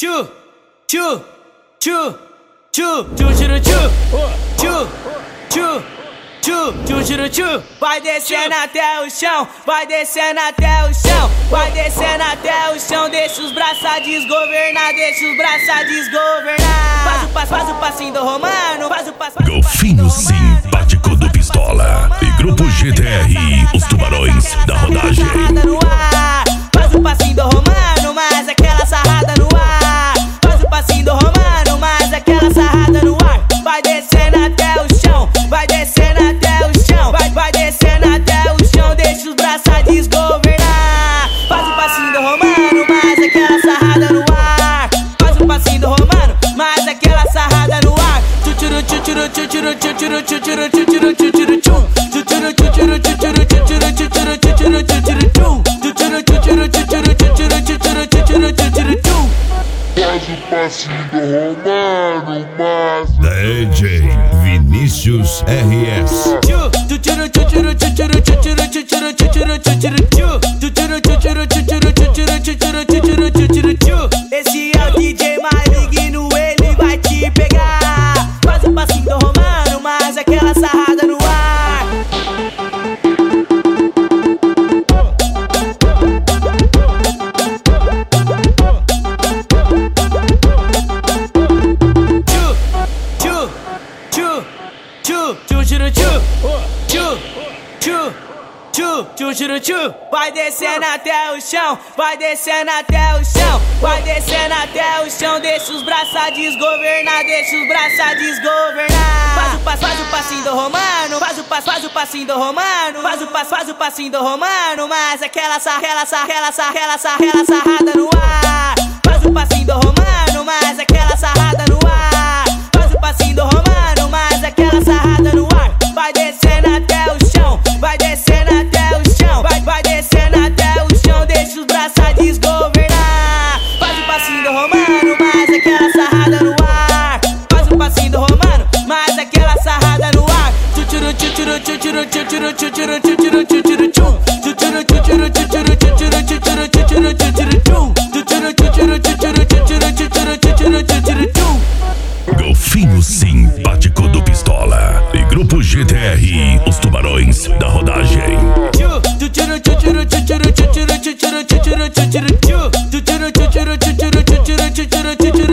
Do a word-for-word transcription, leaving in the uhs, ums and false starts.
Tchu, tchu, tchu, tchu, tchu, tchu, tchu, tchu, tchu, tchu, tchu, tchu. Vai descendo até o chão, vai descendo até o chão, vai descendo até o chão. Deixa os braços desgovernar, deixa os braços desgovernar. Faz o passo, faz o passinho do Romano, faz o passo. Golfinho simpático do Pistola e Grupo G T R, os tubarões da rodagem. Faz o passinho do Romano, mas aquela sarrada no ar. Faz o passinho do Romano, mas aquela sarrada no ar. Vai descendo até o chão, vai descendo até o chão, vai, vai descendo até o chão. Deixa os braços desgovernar. Faz o passinho do Romano, mas aquela sarrada no ar. Faz o passinho do Romano, mas aquela sarrada no ar. Tchuru tchuru tchuru tchuru tchuru tchuru tchuru tchuru tchuru tchuru tchuru tchuru tchuru tchuru tchuru tchuru. Faz o passinho do Romano, mas D J Vinícius R S. Esse é o D J maligno, ele vai te pegar. Faz o passinho do Romano, mas aquela sarrada no ar. Tchu, tchu, tchu, tchu. Vai descendo até o chão, vai descendo até o chão, vai descendo até o chão. Deixa os braços desgovernar, deixa os braços desgovernar. Faz o passo, faz o passinho do Romano, faz o passo, faz o passinho do Romano, faz o passo, faz o passinho do Romano, mas aquela sarrela, sarrela, sarrela, sarrela, sarrada no ar. Faz o passinho do Romano, mas aquela sarrada no ar. Faz o passinho do Romano, mas aquela sarrada no ar. Vai descendo até o chão, vai descendo até o chão, vai, vai descendo até o chão. Deixa os braços desgovernar. Faz o passinho do Romano, mas aquela sarrada no ar. Faz o passinho do Romano, mas aquela sarrada no ar. Tchuru tchuru tchuru tchuru tchuru tchuru tchuru tchuru tchuru tchuru tchuru tchuru tchuru tchuru tchuru tchuru tchuru. Golfinho simpático do Pistola e Grupo G T R, os tubarões da rodagem. Tchu, tchuru tchuru tchuru tchuru tchuru tchuru tchuru tchuru tchuru tchuru tchuru tchuru tchuru tchuru tchuru.